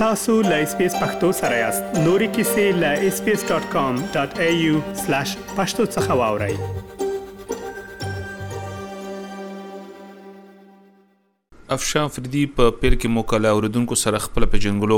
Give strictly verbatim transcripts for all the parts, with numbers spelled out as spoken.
تاسو لا اس پی اس پختو سره یاست. نوري کیسې لا اس پی اس ډاٹ کام ډاٹ اي يو سلاش پښتو څخه واورئ. افشان فریدی په پیر کې موکله اوریدونکو سره خپل پیژنګلو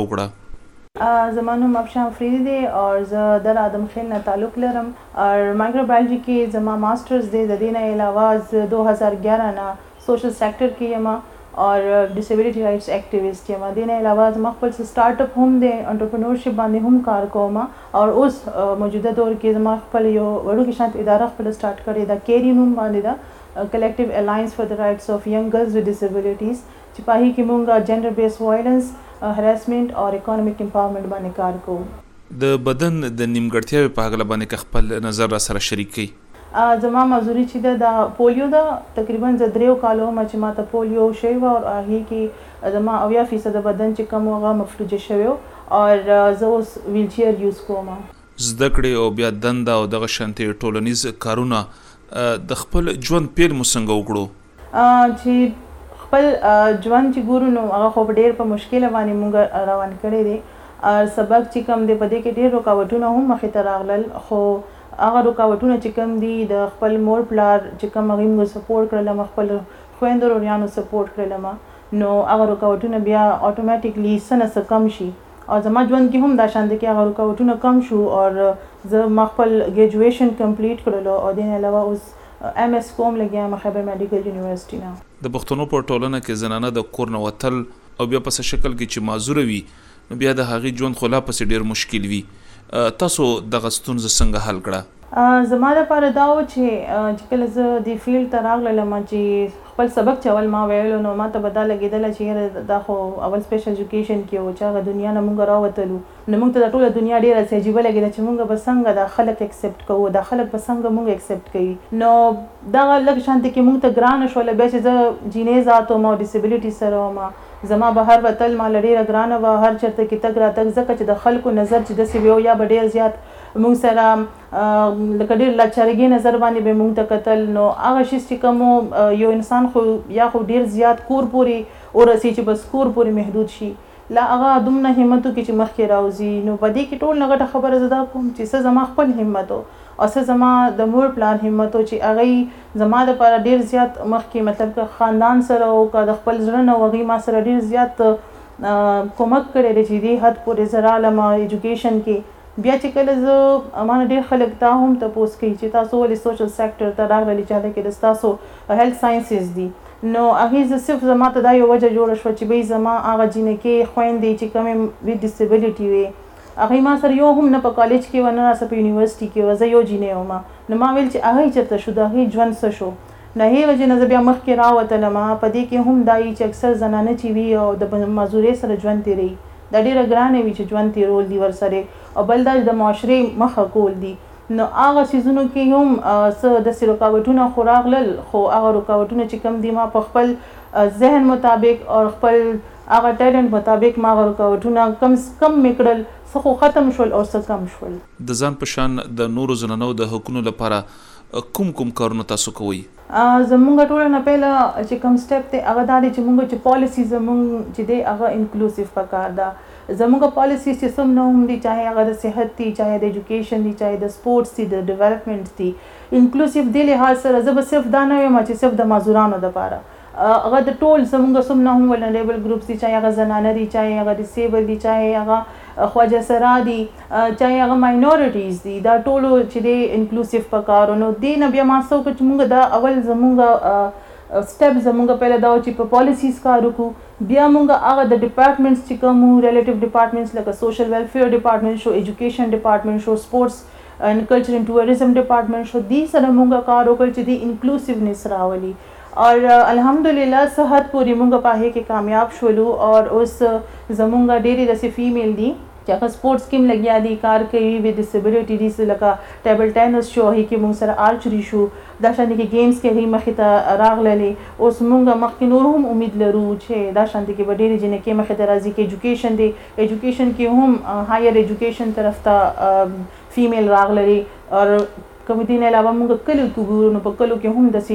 وکړه. زمانو افشان فریدی دی اور زه د آدم خیل نه تعلق لرم اور مایکروبایولوژي کې زما ماسترز دی. د دې نه علاوه دو هزار گیارہ نه سوشل سیکٹر کې یم اور ډیسیبিলিټي رائټس اکټیویسټ یم. د دې نه علاوه زما خپل سٹارټ اپ هم دی، انټرپرینورشپ باندې هم کار کوم اور اوس موجوده دور کې زما خپل یو وړوکی شانت اداره خپل سٹارټ کړې ده، کیری نوم باندې ده، کلیکټیو الاینس فار د رائټس اف ینګ ګرلز وذ ډیسیبিলিټیز، چې په هغې کې مونږ جنډر بیس وایلنس، هراسمنٹ اور اکانومیک امپاورمنٹ باندې کار کوو. د بدن د نیمګړتیاوې په هکله باندې خپل نظر را سره شریک کړئ. زما مزوري چې ده د پولیو ده، تقریبا زه دریو کالو هم چې ماته پولیو شوی وه او هغې کې زما اویا فیصده بدن چې کوم هغه مفلوجه شوی و اور زه اوس ویل چیر یوز کوم. زده کړې او بیا دنده او دغه شانتې ټولنیز کارونه د خپل ژوند پیل مو څنګه وکړو؟ چې خپل ژوند چې ګورو نو هغه خو ډېر په مشکله باندې مونږ روان کړی دی. سبق چې کوم دی په دې کې ډېر رکاوټونه هم مخې ته راغلل، خو هغه رکاوټونه چې کوم دي د خپل مور پلار چې کوم هغې موږ سپورټ کړلم، خپل خویندو وروریانو سپورټ کړلم، نو هغه رکاوټونه بیا اټومیټیکلی څه نه څه کم شي او زما ژوند کې هم دا شان دی چې هغه رکاوټونه کم شو اور زه ما خپل ګریجویشن کمپلیټ کړلو او د نه علاوه اوس ایم ایس کوم لګیا یم خیبر میډیکل یونیورسټي نه. د پښتنو په ټولنه کې زنانه د کور نه وتل او بیا په څه شکل کې چې معذوره وي نو بیا د هغې ژوند خو لا پسې ډېر مشکل وي. تاسو دغه ستونزه څنګه حل کړه؟ زما لپاره دا و چې کله زه د فیلډ ته راغلم چې خپل سبق چې اول ما ویلو نو ما ته به دا لګېدله چې دا خو اول سپیشل ایجوکیشن کې و چې هغه دنیا نه مونږ راوتلو نو مونږ ته دا ټوله دنیا ډېره څه عجیبه لګېده چې مونږ به څنګه دا خلک اکسپټ کوو، دا خلک به څنګه مونږ اکسپټ کوي. نو دغه لږ شانتې کې مونږ ته ګرانه شوله. بیا چې زه جینۍ ذات وم او ډیسیبিলিټي سره وم، زما بهر وتل ماله ډېره ګرانه وه، هر چېرته کې تګ راتګ، ځکه چې د خلکو نظر چې داسې وي یا به ډېر زیات مونږ سره لکه ډېر لاچارګي نظر باندې به مونږ ته کتل. نو هغه شیز چې کوم یو انسان خو یا خو ډېر زیات کور پورې ورسي چې بس کور پورې محدود شي، لا هغه دومره همت وکړي چې مخکې راوځي. نو په دې کې ټول نه غټه خبره زه دا کوم چې څه زما خپل همت و او څه زما د مور پلار همت و چې هغوی زما دپاره ډېر زیات مخکې مطلب که خاندان سره او که د خپل زړه نه و هغوی ما سره ډېر زیات کومک کړی دی چې دې حد پورې زه رالم ایجوکیشن کې. بیا چې کله زه مانه ډېر خلک دا هم تپوس کوي چې تاسو ولې سوشل سیکټر ته راغللي چې هلته کې د ستاسو هیلث ساینسز دي. نو هغې زه صرف زما ته دا یو وجه جوړه شوه چې بی زما هغه جینکې خویندې چې کومې ویت ډیسیبিলিټي وې هغوی ما سره یو هم نه په کالج کې وه نه راسه په یونیورسټي کې وه، زه یو جینۍ وم. نو ما ویل چې هغوی چېرته شو، د هغوی ژوند څه شو؟ نو هغې وجې نه زه بیا مخکې راوتلم. په دې کې هم دا وي چې اکثر زنانه چې وي او د معذورۍ سره ژوند تېروي، دا ډېره ګرانه وي چې ژوند تېرول دي ورسره، او بل دا د معاشرې مخه کول دي. نو هغه څیزونو کې هم څه داسې رکاوټونه خو راغلل، خو هغه رکاوټونه چې کم دي ما په خپل ذهن مطابق او خپل هغه ټیلنټ مطابق ما هغه رکاوټونه کم کم مې کړل، څه خو ختم شول او څه کم شول. د ځان په شان د نورو زنانو د حقونو لپاره کوم کوم کارونه تاسو کوئ؟ زمونږ ټوله نه پیله چې کوم سټپ دی هغه دا دی چې مونږ چې پالیسي زمونږ چې دی هغه انکلوسیو پکار ده. زمونږ پالیسیز چې څوم نه هم دي، چاهے هغه د صحت دي، چاهے د ایجوکیشن دي، چاهے د سپورټس دي، د ډیولپمنټ دي، انکلوسیو دې لحاظ سره زه به صرف دا نه وایم چې صرف د معذورانو دپاره، هغه د ټول زمونږ څوم نه هم ولنریبل ګروپس دي، چاهے هغه زنانه دي، چاهے هغه ډیسیبل دي، چاهے هغه خواجه سرا دي، چاهے هغه ماینورټیز دي، دا ټولو چې دی انکلوسیو پکارو. نو دې نه بیا ما څه وکړه چې مونږ دا اول زمونږ سټپ زمونږ پهله دا و چې په پالیسیز کار وکړو، بیا مونږ هغه د ډپارټمنټس چې کوم ریلیټیو ډپارټمنټس لکه سوشل ویلفیر ډپارټمنټ شو، ایجوکیشن ډپارټمنټ شو، سپورټس اینڈ کلچر اینڈ ټوریزم ډپارټمنټ شو، دې سره مونږ کار وکړ چې دې انکلوسیونیس راولي. اور الحمدلله څه حد پورې مونږ په هغې کې کامیاب شولو اور اوس زمونږ ډېرې داسې فیمیل دي چې هغه سپورټس کې هم لګیا دي، کار کوي ویت ډیسیبিলিټي دي، لکه ټیبل ټینس شو، هغې کې مونږ سره آرچري شو، دا شانتې کې گیمز کې هغوی مخې ته راغللې. اوس مونږ مخکې نور هم امید لرو چې دا شانتې کې به ډېرې جینکې مخې ته راځي. کې ایجوکیشن دی، ایجوکیشن کې هم هایر ایجوکیشن طرف ته فیمیل راغللې. اور کوم دې نه علاوه مونږ کلیو کې ګورو نو په کلیو کې هم داسې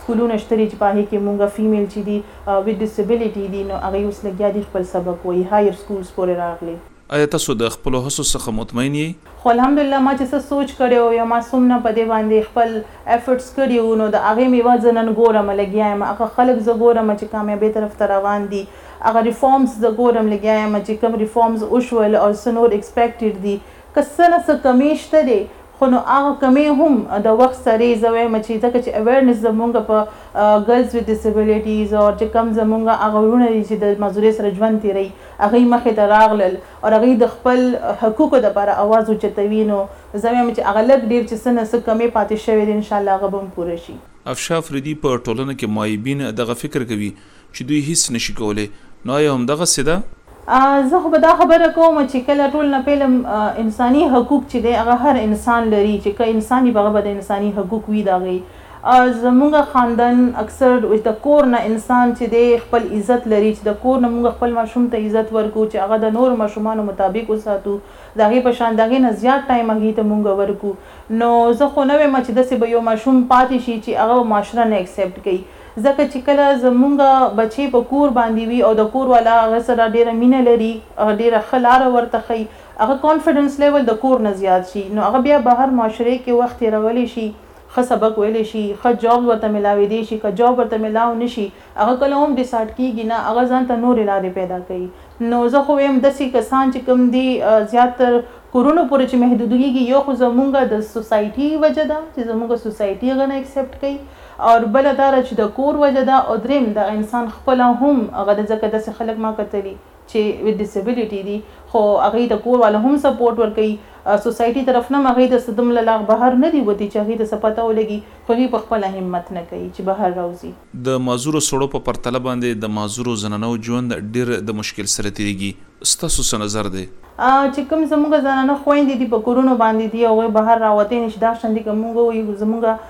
سکولونه شته چې په هغې کې مونږ فیمیل چې دي ویت ډسیبلیټي دي نو هغوی اوس لګیا دي خپل سبق وایي هایر سکولز پورې راغلي. آیا تاسو د خپلو هڅو څخه مطمئن یې؟ خو الحمدلله ما چې څه سوچ کړی و یا ما څومره په دې باندې خپل ایفرټس کړي وو نو د هغې میوه زه نن ګورم لګیا یم. هغه خلک زه ګورم چې کامیابۍ طرف ته روان دي، هغه ریفارمز زه ګورم لګیا یم چې کوم ریفارمز وشول او څه نور ایکسپیکټډ دي. که څه نه څه کمې شته دی خو نو هغه کمې هم د وخت سره زه وایم چې ځکه چې اویرنس زمونږ په ګرلز ویت ډسیبلیټیز او چې کم زمونږ هغه وروڼه دي چې د معذورۍ سره ژوند تېروي هغوی مخې ته راغلل او هغوی د خپل حقوقو دپاره اواز اوچتوي نو زه وایم چې هغه لږ ډېر چې څه نه څه کمې پاتې شوی دی انشاءالله هغه به هم پوره شي. افشا افریدي په ټولنه کې معیبین دغه فکر کوي چې دوی هیڅ نشي کولی، نو آیا همدغسې ده؟ زه خو به دا خبره کوم چې کله ټول نه پیلم انساني حقوق چې دی هغه هر انسان لري چې که انسان وي هغه به د انساني حقوق وي د هغې. زمونږ خاندان اکثر د کور نه انسان چې دی خپل عزت لري چې د کور نه مونږ خپل ماشوم ته عزت ورکو چې هغه د نورو ماشومانو مطابق وساتو د هغې په شان د هغې نه زیات ټایم هغې ته مونږ ورکو. نو زه خو نه وایم چې داسې به یو ماشوم پاتې شي چې هغه معاشره نه اکسپټ کوي ځکه چې کله زمونږ بچی په کور باندې وي او د کور والا هغه سره ډېره مینه لري ډېره ښه لاره ورته ښیي هغه کانفیډنس لیول د کور نه زیات شي نو هغه بیا بهر معاشرې کې وخت تېرولی شي، ښه سبق ویلی شي، ښه جاب ورته میلاویدی شي. که جاب ورته میلاو نه شي هغه کله هم ډیسایډ کېږي نه هغه ځان ته نورې لارې پیدا کوي. نو زه خو وایم داسې کسان چې کوم دي زیاتر کورونو پورې چې محدودېږي یو خو زمونږ د سوسایټي وجه ده چې زمونږ سوسایټي هغه نه اکسپټ کوي او بله دا ده چې د کور وجه ده او دریم د انسان خپله هم هغه د ځکه داسې خلک ما کتلي چې ویت ډسیبلیټي دي خو هغوی د کور والا هم سپورټ ورکوي سوسایټي طرف نه هم هغوی د صدم له لاغ بهر نه دي وتي چې هغوی ته څه پته ولګي خو هغوی په خپله همت نه کوي چې بهر راوځي. د معذورو سړو په پرتله باندې د معذورو زنانو ژوند ډېر د مشکل سره تېرېږي، ستاسو څه نظر دی؟ چې کوم زموږ زنانه خویندې دي په کورونو باندې دي هغوی بهر راوتلی نه شي دا شان دي که موږ ووایو زموږ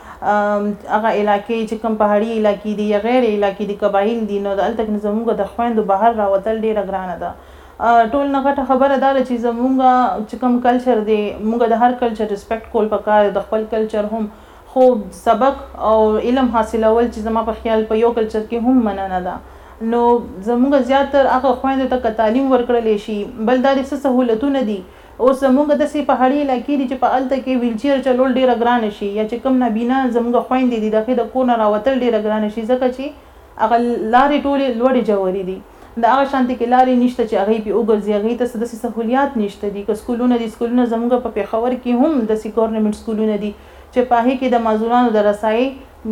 هغه علاقې چې کوم پهاړي علاقې دي یا غیر علاقې دي قبایل دي نو د هلته زموږ د خویندو بهر راوتل ډېره ګرانه ده. ټول نه غټه خبره دا ده چې زموږ چې کوم کلچر دی موږ د هر کلچر ریسپیکټ کول پکار د خپل کلچر هم خو سبق او علم حاصلول چې زما په خیال په یو کلچر کې هم مننه ده. نو زموږ زیاتر هغه خویندو ته که تعلیم ورکړلی شي بل دا د څه سهولتونه دي اوس زموږ داسې پهاړي علاقې دي چې په هلته کې ویلچیر چلول ډېره ګرانه شي یا چې کوم نابینا زموږ خویندې دي د هغې د کور نه راوتل ډېره ګرانه شي ځکه چې هغه لارې ټولې لوړې جوړې دي د هغه شانتې کې لارې نشته چې هغوی پې وګرځي هغوی ته څه داسې سهولیات نشته دي. که سکولونه دي سکولونه زموږ په پېښور کې هم داسې ګورنمنټ سکولونه دي چې په هغې کې د معذورانو د رسایي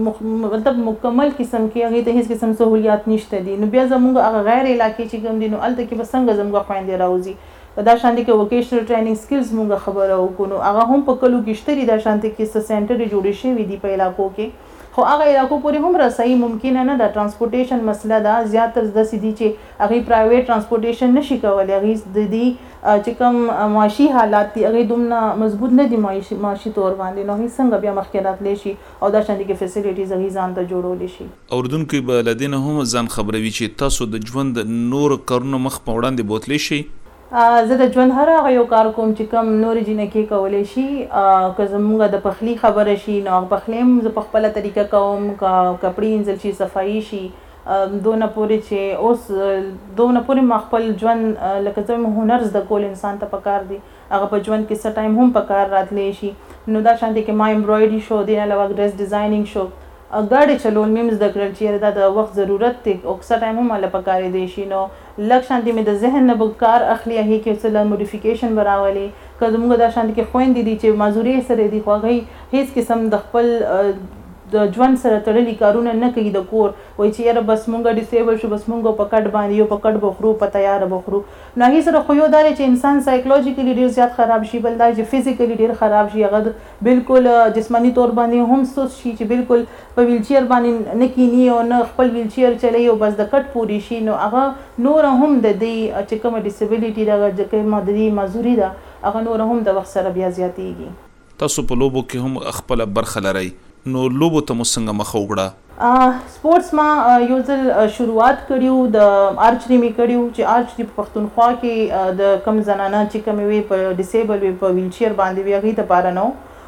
مطلب مکمل قسم کې هغې ته هېڅ قسم سهولیات نشته دي. نو بیا زموږ هغه غیر علاقې چې کوم دي نو هلته کې به څنګه زموږ خویندې راوځي دا شانتې کې ووکیشنل ټریننګ سکلز مونږ خبره وکړو نو هغه هم په کلو کې شته دي دا شانتې کې څه سینټرې جوړې شوي دي په علاقو کې خو هغه علاقو پورې هم رسایي ممکنه نه ده. ټرانسپورټیشن مسله ده زیاتر داسې دي چې هغوی پرایویټ ټرانسپورټیشن نشي کولی هغوی د دې چې کوم معاشي حالات دي هغوی دومره مضبوط نه دي معاشي معاشي طور باندې نو هغوی څنګه بیا مخکې راتلی شي او دا شانتې کې فیسیلیټیز هغوی ځان ته جوړولی شي. اورېدونکي به له دې نه هم ځان خبروي چې تاسو د ژوند نور کارونه مخ په وړاندې بوتلی شي؟ زه د ژوند هر هغه یو کار کوم چې کوم نورې جینکې کولی شي. که زموږ د پخلي خبره شي نو هغه پخلی هم زه په خپله طریقه کوم که کپړې وینځل شي صفایي شي دونه پورې چې اوس دونه پورې ما خپل ژوند لکه زه وایم هنر زده کول انسان ته پکار دی هغه په ژوند کې څه ټایم هم پکار راتلی شي. نو دا شانتې کې ما امبرایډري شو دې نه علاوه ډریس ډیزاینینګ شو ګاډي چلول مې هم زده کړل چې دا د وخت ضرورت دی او څه ټایم هم هله پکارېدی شي نو لږ شانتې مې د ذهن نه به کار اخلي هغې کې څه له موډیفیکیشن به راولي. که زموږ دا شانتې کې خویندې دي چې معذورۍ سره دي خو هغوی هېڅ قسم د خپل د ژوند سره تړلي کارونه نه کوي د کور وایي چې یاره بس مونږ ډیسیبل شو بس مونږ په کټ باندې یو په کټ به خورو په تیاره به خورو نو هغې سره خو یو دا دی چې انسان سایکولوژیکلي ډېر زیات خراب شي بل دا چې فزیکلي ډېر خراب شي هغه بالکل جسماني طور باندې هم سست شي چې بالکل په ویلچیر باندې نه کینی او نه خپل ویلچیر چلی او بس د کټ پورې شي نو هغه نوره هم د دې چې کومه ډیسیبلیټي ده چې کومه د دې معذوري ده هغه نوره هم د وخت سره بیا زیاتېږي. تاسو په لوبو کې هم خپله برخه لرئ نو لوبو ته مو څنګه مخه وکړه؟ سپورټس ما یو ځل شروعات کړي د آرچري مې کړي چې آرچري په پښتونخوا کې د کم زنانه چې کومې وي په ډیسیبل وي په ویلچیر باندې وي هغوی دپاره نه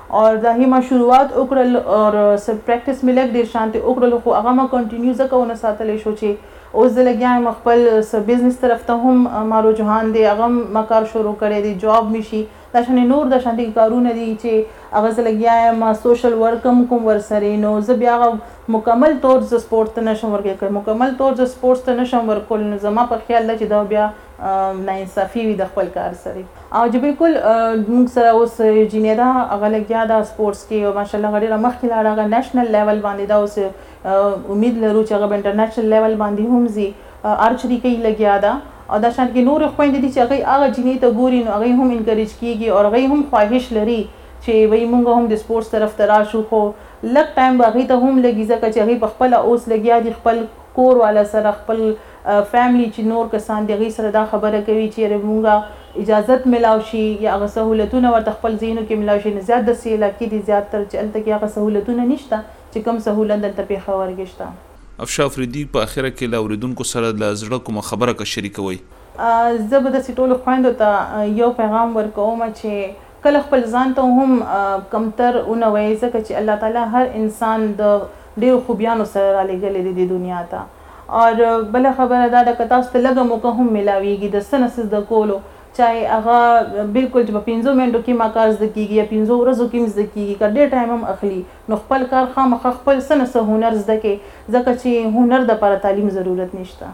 اور دا هی ما شروعات وکړل اور سب پریکټس مې لږ ډېر شانتي وکړل خو هغه ما کنټینیو ځکه ونه ساتلی شو چې اوس زه لګیا یم خپل څه بزنس طرف ته هم ما رجحان دی هغه ما کار شروع کړی دی جاب مې شي دا شانې نور د شانتي کارونه دي چې هغه زه لګیا یم سوشل ورک هم کوم ورسره نو زه بیا هغه مکمل طور زه سپورټ ته نشم ورکولی مکمل طور زه سپورټس ته نشم ورکولی نو زما په خیال ده چې دا بیا ناانصافي وي د خپل کار سره او چې بالکل موږ سره اوس جینیرا هغه لګیا ده سپورټس کې او ماشاءالله هغه ډېره مخکې لاړه هغه نیشنل لیول باندې دا اوس امید لرو چې هغه به انټرنیشنل لیول باندې هم ځي آرچري کوي لګیا ده او دا شان کې نور خويندې دي چې هغه هغه جینۍ ته ګوري نو هغه هم انکریج کیږي او هغه هم خواهش لري چې وای مونږ هم د سپورټس طرف ته راشو خو لږ ټایم به هغې ته هم لګي ځکه چې هغې په خپله اوس لګیا دي خپل کور والا سره خپل فیملی چې نور کسان دي هغې سره دا خبره کوي چې مونږه اجازت ملاو شي یا هغه سهولتونه ورته خپل ذهنو کې ملاو شي نو زیات داسې علاقې دي زیاتتر چې هلته کې هغه سهولتونه نشته چې کوم سهولت دلته پېښور کې شته افشا افریدي په اخره کې له اوریدونکو سره له زړه کومه خبره که شریکوئ زه به داسې ټولو خویندو ته یو پیغام ورکوم چې کله خپل ځان ته هم کمتر ونه وایي ځکه چې الله تعالی هر انسان د ډېرو خوبیانو سره رالیږلی دی د دنیا ته اور بله خبره دا ده که تاسو ته لږه موقع هم میلاویږي د څه نه څه زده کولو چاهے هغه بالکل چې په پنځو منټو کې ما کار زده کېږي یا پنځو ورځو کې هم زده کېږي که ډېر ټایم هم اخلي نو خپل کار خامخا خپل څه نه څه هنر زده کړي ځکه چې هنر دپاره تعلیم ضرورت نشته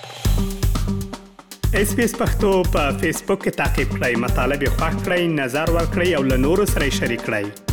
اس بي اس پښتو په فیسبوک کې تعقیب کړئ مطالب یې خوښ کړئ نظر ورکړئ او له نورو سره یې شریک کړئ